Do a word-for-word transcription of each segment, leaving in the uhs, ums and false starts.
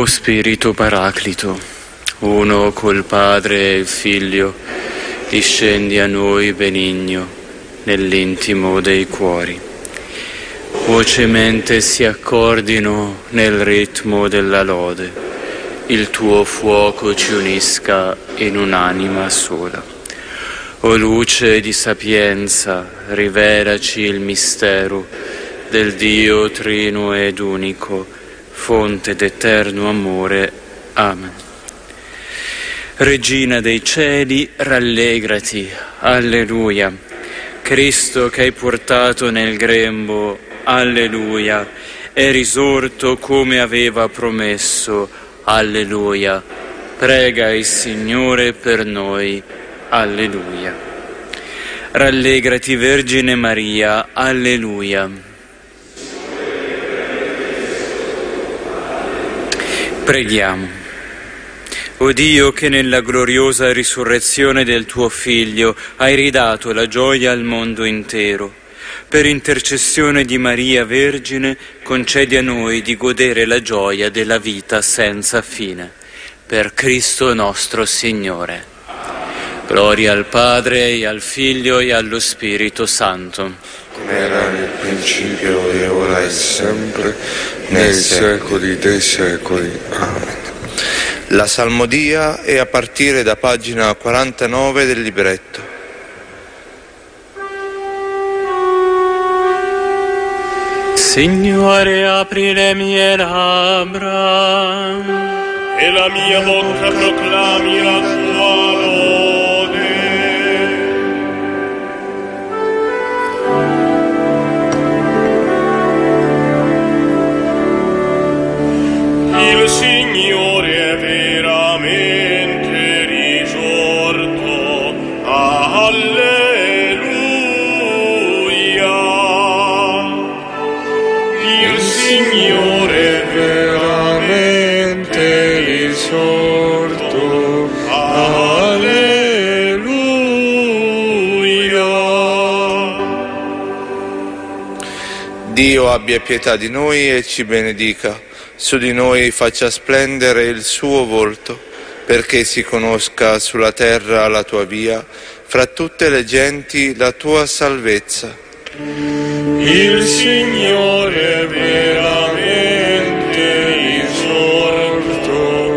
O Spirito Paraclito, uno col Padre e il Figlio, discendi a noi benigno nell'intimo dei cuori. Vocemente si accordino nel ritmo della lode, il tuo fuoco ci unisca in un'anima sola. O luce di sapienza, rivelaci il mistero del Dio trino ed unico, fonte d'eterno amore. Amen. Regina dei cieli, rallegrati, alleluia. Cristo che hai portato nel grembo, alleluia, è risorto come aveva promesso, alleluia. Prega il Signore per noi, alleluia. Rallegrati Vergine Maria, alleluia. Preghiamo. O Dio, che nella gloriosa risurrezione del tuo Figlio hai ridato la gioia al mondo intero, per intercessione di Maria Vergine, concedi a noi di godere la gioia della vita senza fine. Per Cristo nostro Signore. Gloria al Padre, e al Figlio, e allo Spirito Santo. Come era nel principio, e ora e sempre, nei secoli dei secoli. Amen. La salmodia è a partire da pagina quarantanove del libretto. Signore, apri le mie labbra, e la mia bocca proclami la tua lode. Il Signore è veramente risorto, alleluia. Il Signore è veramente risorto, alleluia. Dio abbia pietà di noi e ci benedica. Su di noi faccia splendere il suo volto, perché si conosca sulla terra la tua via, fra tutte le genti la tua salvezza. Il Signore è veramente risorto,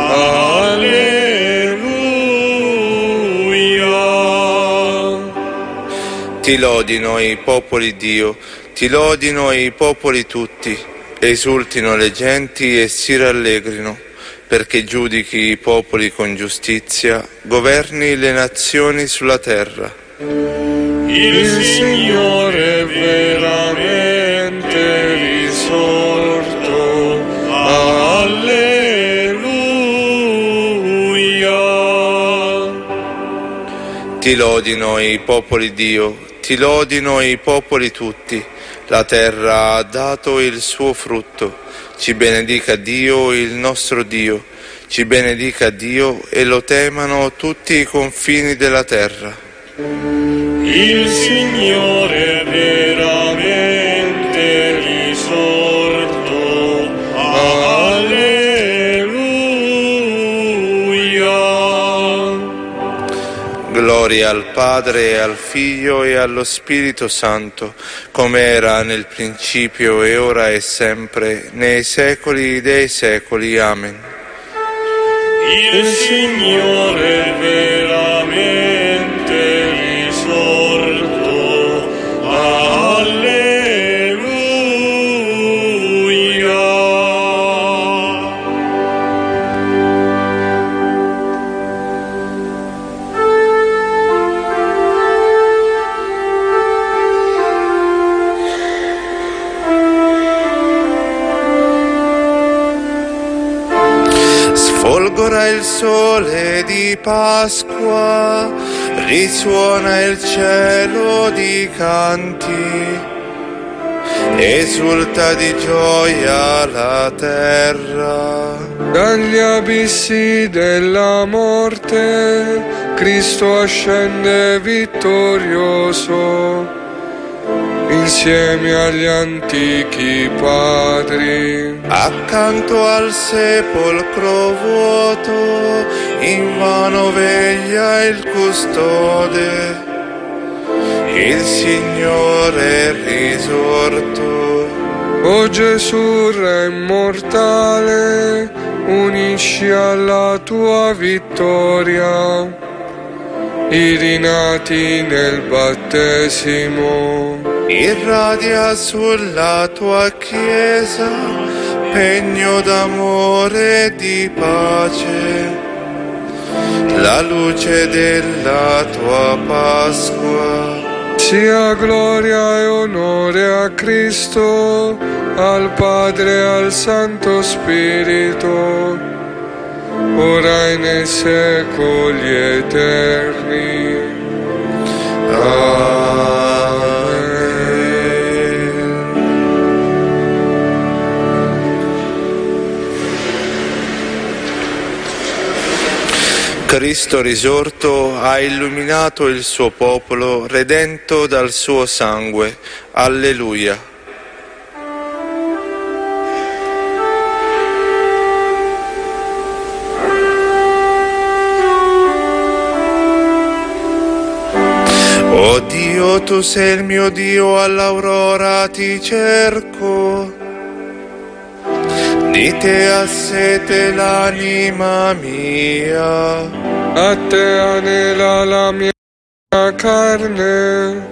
alleluia. Ti lodino i popoli Dio, ti lodino i popoli tutti. Esultino le genti e si rallegrino, perché giudichi i popoli con giustizia, governi le nazioni sulla terra. Il Signore è veramente risorto, alleluia. Ti lodino i popoli Dio, ti lodino i popoli tutti. La terra ha dato il suo frutto, ci benedica Dio, il nostro Dio, ci benedica Dio e lo temano tutti i confini della terra. Il Signore è veramente risorto, alleluia. Gloria al Padre, e al Figlio, e allo Spirito Santo, come era nel principio, e ora e sempre, nei secoli dei secoli. Amen. Il Signore è veramente risorto, alleluia. Folgora il sole di Pasqua, risuona il cielo di canti, esulta di gioia la terra. Dagli abissi della morte, Cristo ascende vittorioso. insieme agli antichi padri. Accanto al sepolcro vuoto, invano veglia il custode, il Signore è risorto. O Gesù, Re immortale, unisci alla tua vittoria i rinati nel battesimo. Irradia sulla tua Chiesa pegno d'amore e di pace, la luce della tua Pasqua. Sia gloria e onore a Cristo, al Padre e al Santo Spirito, ora e nei secoli eterni. Amen. Cristo risorto ha illuminato il suo popolo, redento dal suo sangue. Alleluia. O Dio, tu sei il mio Dio, all'aurora ti cerco. Di te ha sete l'anima mia, A te anela la mia carne,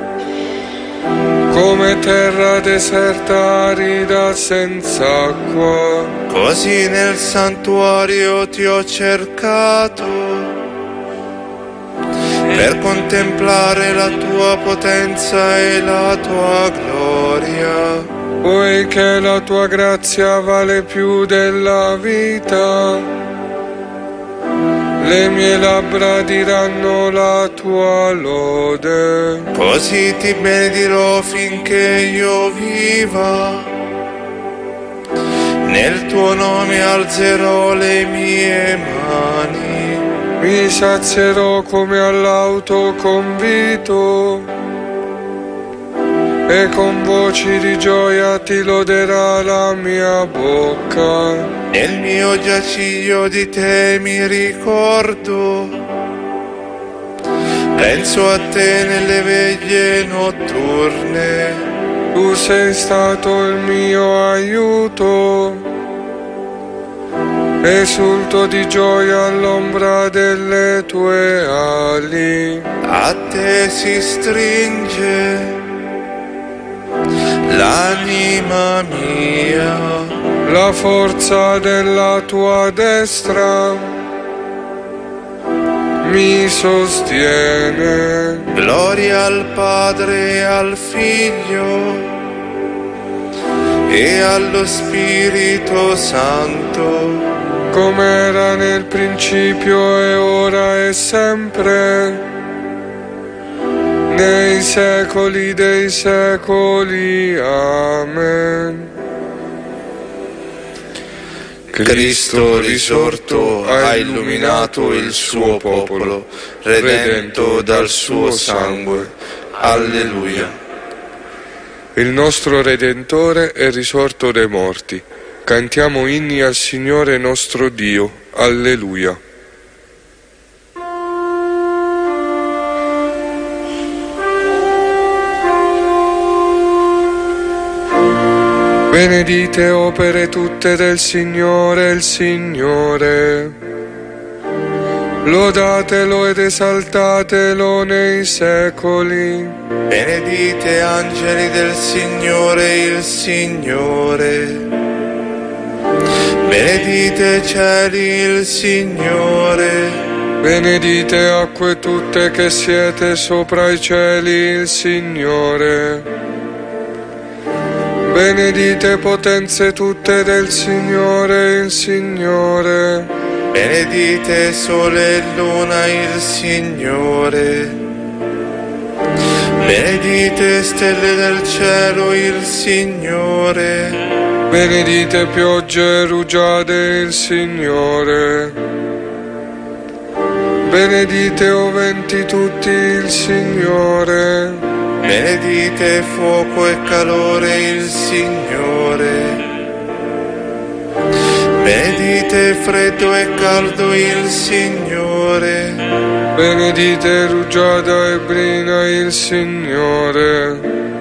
come terra deserta arida senza acqua. così nel santuario ti ho cercato, per contemplare la tua potenza e la tua gloria. Poiché la tua grazia vale più della vita, le mie labbra diranno la tua lode. Così ti benedirò finché io viva, nel tuo nome alzerò le mie mani. Mi sazierò come all'autoconvito, e con voci di gioia ti loderà la mia bocca. Nel mio giaciglio di te mi ricordo, penso a te nelle veglie notturne. Tu sei stato il mio aiuto, esulto di gioia all'ombra delle tue ali. A te si stringe l'anima mia, La forza della tua destra mi sostiene. gloria al Padre e al Figlio e allo Spirito Santo, come era nel principio e ora e sempre, nei secoli dei secoli. Amen. Cristo risorto ha illuminato il suo popolo, redento dal suo sangue. Alleluia. Il nostro Redentore è risorto dai morti. Cantiamo inni al Signore nostro Dio. Alleluia. Benedite opere tutte del Signore, il Signore. Lodatelo ed esaltatelo nei secoli. Benedite angeli del Signore, il Signore. Benedite cieli, il Signore. Benedite acque tutte che siete sopra i cieli, il Signore. Benedite potenze tutte del Signore, il Signore. Benedite sole e luna, il Signore. Benedite stelle del cielo, il Signore. Benedite piogge e rugiade, il Signore. Benedite o venti tutti, il Signore. benedite fuoco e calore il Signore. Benedite freddo e caldo il Signore. Benedite rugiada e brina il Signore.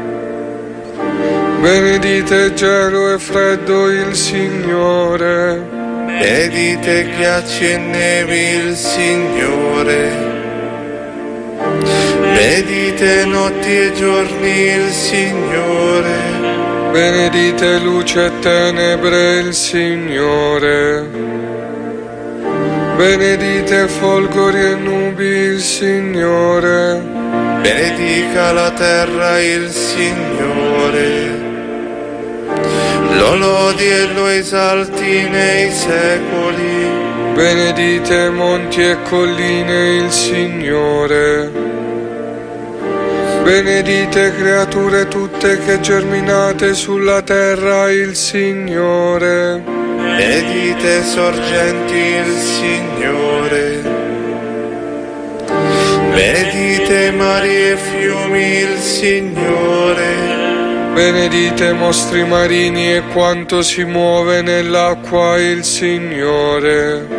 Benedite gelo e freddo il Signore. Benedite ghiacci e nevi il Signore. Benedite notti e giorni il Signore. Benedite luce e tenebre il Signore. Benedite folgori e nubi il Signore. Benedica la terra il Signore. Lo lodi e lo esalti nei secoli. Benedite monti e colline il Signore. Benedite creature tutte che germinate sulla terra il Signore. Benedite sorgenti il Signore. Benedite mari e fiumi il Signore. Benedite mostri marini e quanto si muove nell'acqua il Signore.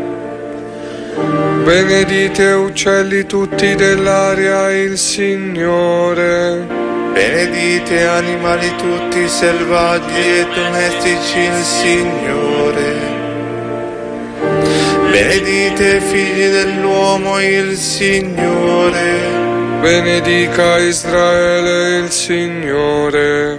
Benedite uccelli tutti dell'aria il Signore. Benedite animali tutti selvaggi e domestici il Signore. Benedite figli dell'uomo il Signore. Benedica Israele il Signore.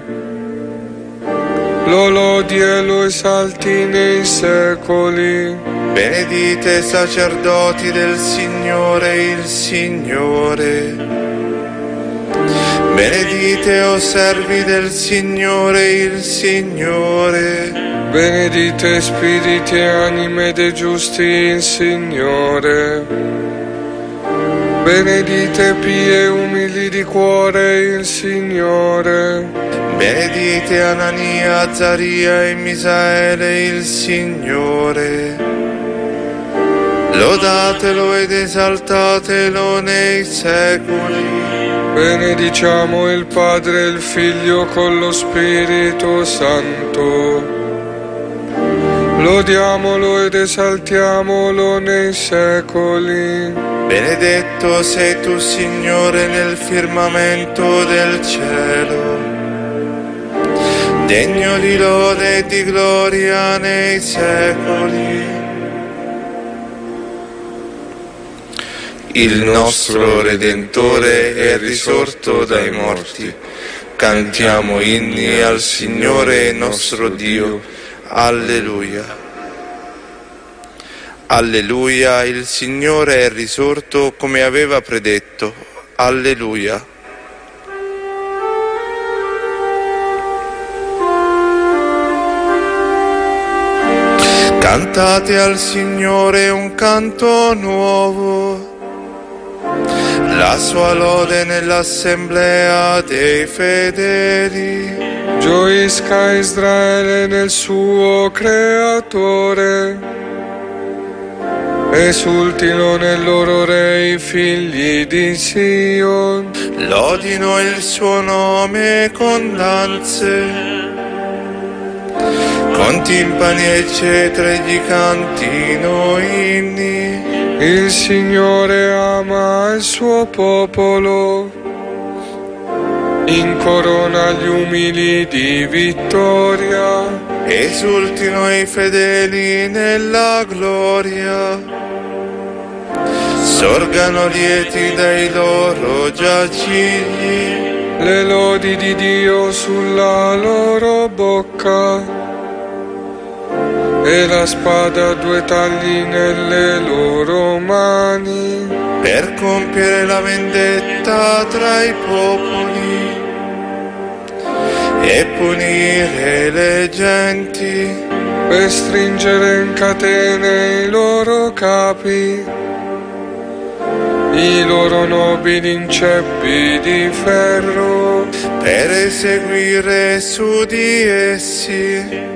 Lo lodi e lo esalti nei secoli. Benedite sacerdoti del Signore il Signore. Benedite o servi del Signore il Signore. Benedite spiriti e anime dei giusti il Signore. Benedite pie e umili di cuore il Signore. Benedite Anania, Azzaria e Misaele il Signore. Lodatelo ed esaltatelo nei secoli. Benediciamo il Padre e il Figlio con lo Spirito Santo. Lodiamolo ed esaltiamolo nei secoli. Benedetto sei tu, Signore, nel firmamento del cielo. Degno di lode e di gloria nei secoli. Il nostro Redentore è risorto dai morti. Cantiamo inni al Signore nostro Dio. Alleluia. Alleluia, il Signore è risorto come aveva predetto. Alleluia. Cantate al Signore un canto nuovo. La sua lode nell'assemblea dei fedeli. Gioisca Israele nel suo Creatore. Esultino nel loro Re i figli di Sion. Lodino il suo nome con danze. Con timpani e cetre gli cantino inni. Il Signore ama il suo popolo, incorona gli umili di vittoria. Esultino i fedeli nella gloria, sorgano lieti dai loro giacigli. Le lodi di Dio sulla loro bocca, e la spada a due tagli nelle loro mani, per compiere la vendetta tra i popoli e punire le genti, per stringere in catene i loro capi, i loro nobili in ceppi di ferro, per eseguire su di essi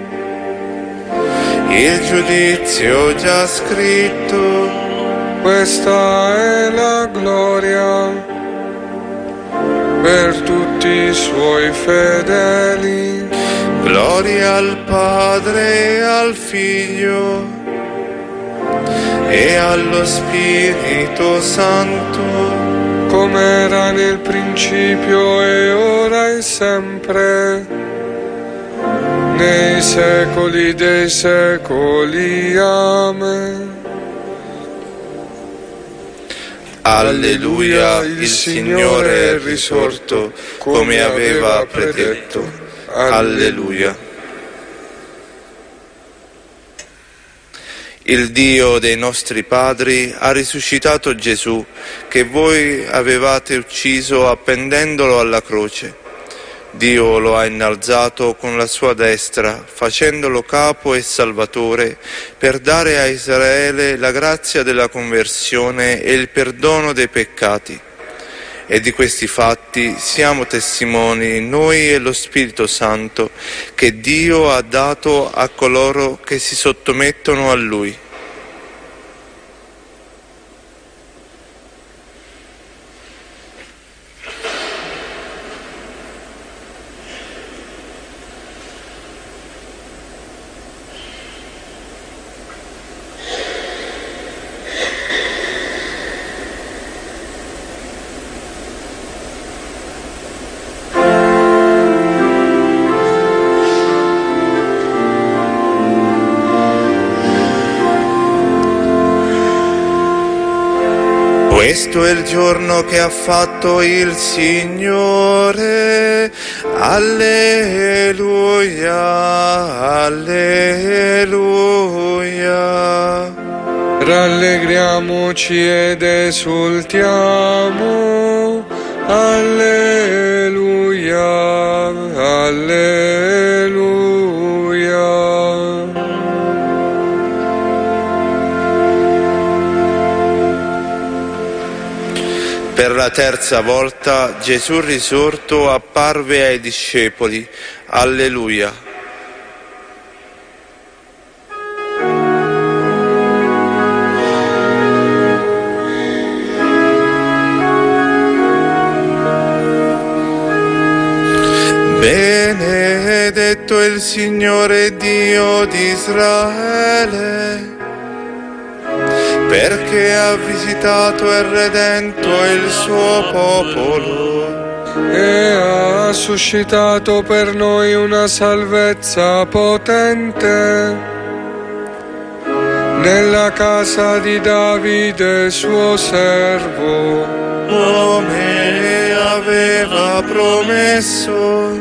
il giudizio già scritto. Questa è la gloria per tutti i suoi fedeli. Gloria al Padre e al Figlio e allo Spirito Santo, come era nel principio e ora e sempre, nei secoli dei secoli. Amen. Alleluia, il Signore è risorto, come aveva predetto. Alleluia. Il Dio dei nostri padri ha risuscitato Gesù, che voi avevate ucciso appendendolo alla croce. Dio lo ha innalzato con la sua destra, facendolo capo e salvatore, per dare a Israele la grazia della conversione e il perdono dei peccati. E di questi fatti siamo testimoni noi e lo Spirito Santo, che Dio ha dato a coloro che si sottomettono a Lui. Questo è il giorno che ha fatto il Signore, alleluia, alleluia. Rallegriamoci ed esultiamo, alleluia, alleluia. Per la terza volta Gesù risorto apparve ai discepoli. Alleluia. Benedetto il Signore Dio di Israele, perché ha visitato e redento il suo popolo e ha suscitato per noi una salvezza potente nella casa di Davide suo servo, come aveva promesso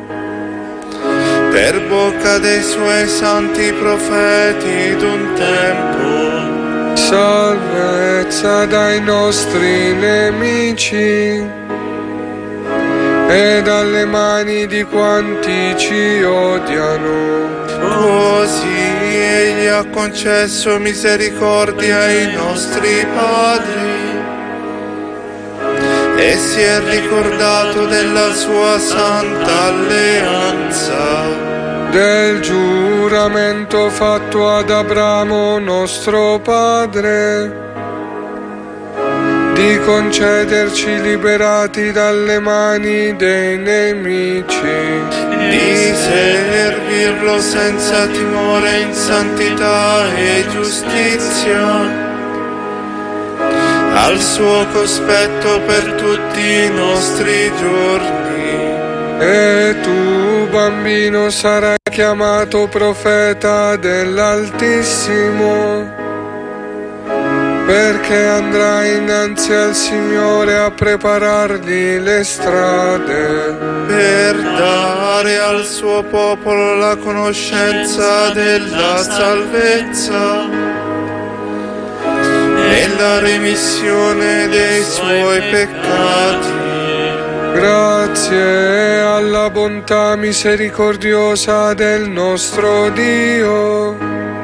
per bocca dei suoi santi profeti d'un tempo. Salvezza dai nostri nemici e dalle mani di quanti ci odiano. Così Egli ha concesso misericordia ai nostri padri e si è ricordato della sua santa alleanza, del giuramento fatto ad Abramo nostro padre, di concederci liberati dalle mani dei nemici, di servirlo senza timore in santità e giustizia, al suo cospetto per tutti i nostri giorni. E tu, bambino, sarai chiamato profeta dell'Altissimo, perché andrai innanzi al Signore a preparargli le strade, per dare al suo popolo la conoscenza della salvezza e la remissione dei suoi peccati. Grazie alla bontà misericordiosa del nostro Dio,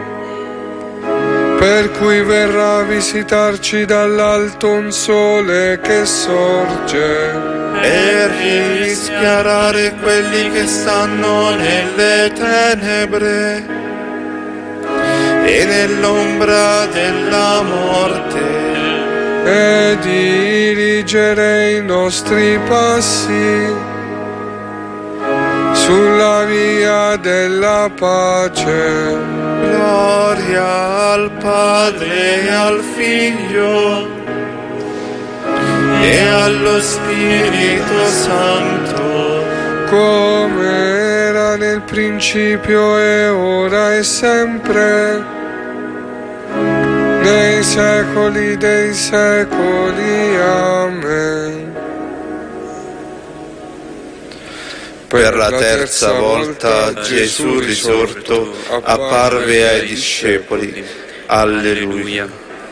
per cui verrà a visitarci dall'alto un sole che sorge, per rischiarare quelli che stanno nelle tenebre e nell'ombra della morte, e dirigere i nostri passi sulla via della pace. Gloria al Padre e al Figlio e allo Spirito Santo, come era nel principio e ora e sempre, nei secoli dei secoli. Amen. Per la terza volta Gesù risorto apparve ai discepoli. Alleluia.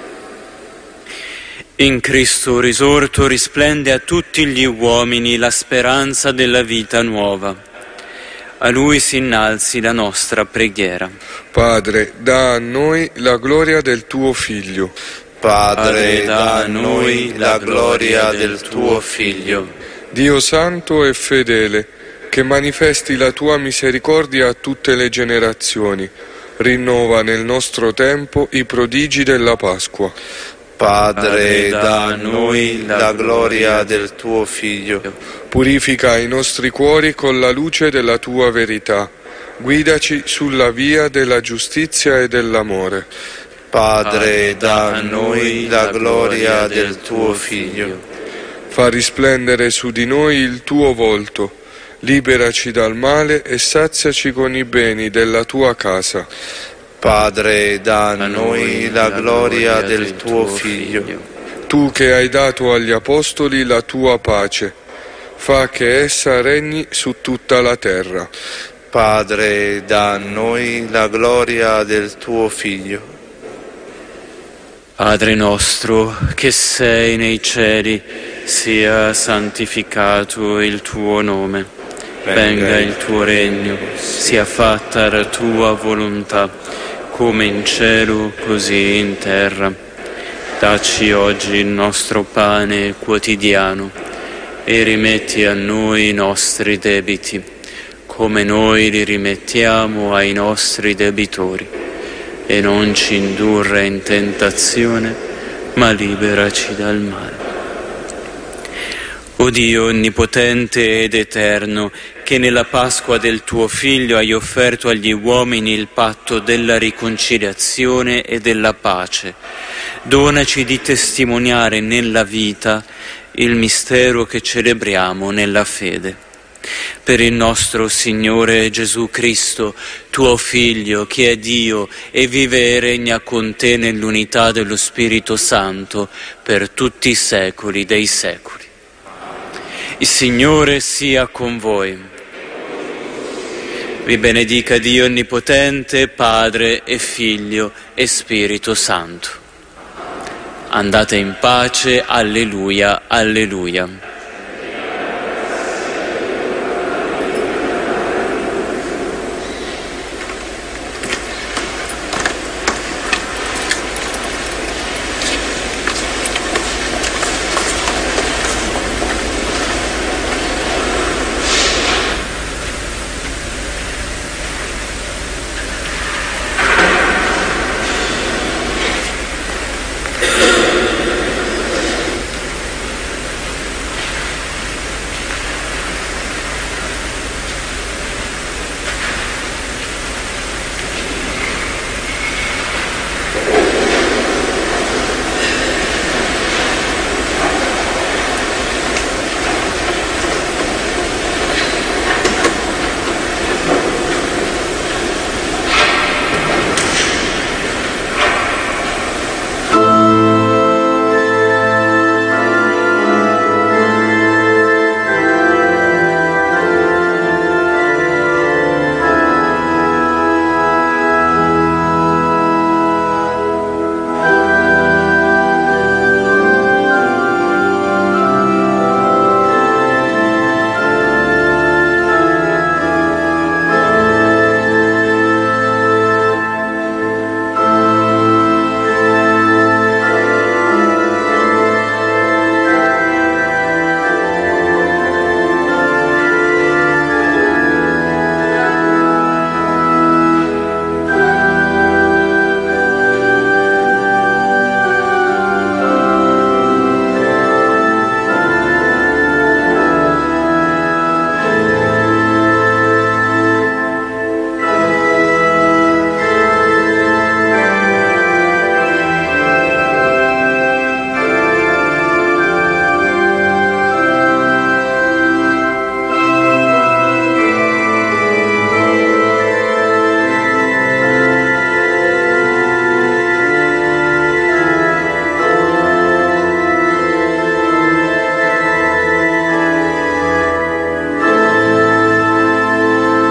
In Cristo risorto risplende a tutti gli uomini la speranza della vita nuova. A Lui si innalzi la nostra preghiera. Padre, dà a noi la gloria del tuo Figlio. Padre, dà a noi la gloria del tuo Figlio. Dio santo e fedele, che manifesti la tua misericordia a tutte le generazioni, rinnova nel nostro tempo i prodigi della Pasqua. Padre, dà a noi la gloria del tuo Figlio. Purifica i nostri cuori con la luce della tua verità. Guidaci sulla via della giustizia e dell'amore. Padre, dà a noi la gloria del tuo Figlio. Fa risplendere su di noi il tuo volto. Liberaci dal male e saziaci con i beni della tua casa. Padre, dà a noi la gloria del tuo Figlio. Tu che hai dato agli Apostoli la tua pace, fa che essa regni su tutta la terra. Padre, dà a noi la gloria del tuo Figlio. Padre nostro, che sei nei cieli, sia santificato il tuo nome. Venga il tuo regno, sia fatta la tua volontà, come in cielo, così in terra. Dacci oggi il nostro pane quotidiano e rimetti a noi i nostri debiti, come noi li rimettiamo ai nostri debitori. E non ci indurre in tentazione, ma liberaci dal male. O Dio onnipotente ed eterno, che nella Pasqua del tuo Figlio hai offerto agli uomini il patto della riconciliazione e della pace, donaci di testimoniare nella vita il mistero che celebriamo nella fede. Per il nostro Signore Gesù Cristo, tuo Figlio, che è Dio e vive e regna con te nell'unità dello Spirito Santo per tutti i secoli dei secoli. Il Signore sia con voi. Vi benedica Dio Onnipotente, Padre e Figlio e Spirito Santo. Andate in pace, alleluia, alleluia.